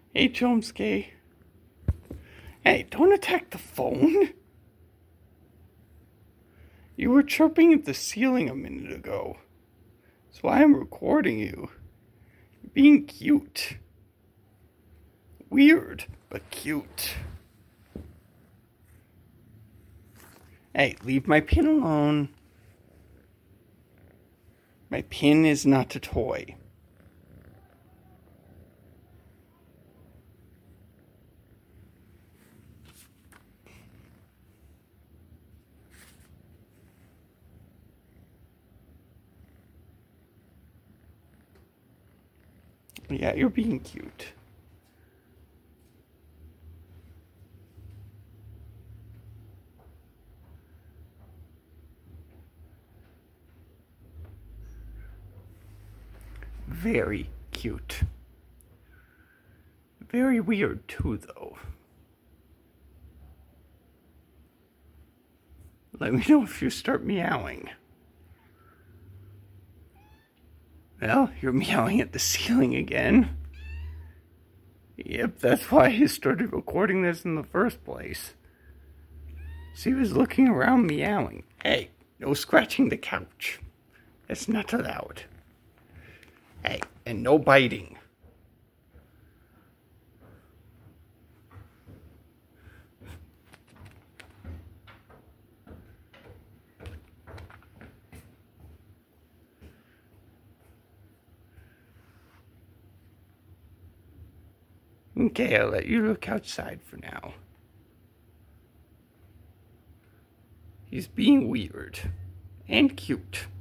Hey, Chomsky. Hey, don't attack the phone. You were chirping at the ceiling a minute ago. That's why I'm recording you. You're being cute. Weird, but cute. Hey, leave my pin alone. My pin is not a toy. Yeah, you're being cute. Very cute. Very weird, too, though. Let me know if you start meowing. Well, you're meowing at the ceiling again. Yep, that's why he started recording this in the first place. So he was looking around meowing. Hey, no scratching the couch. That's not allowed. Hey, and no biting. Okay, I'll let you look outside for now. He's being weird and cute.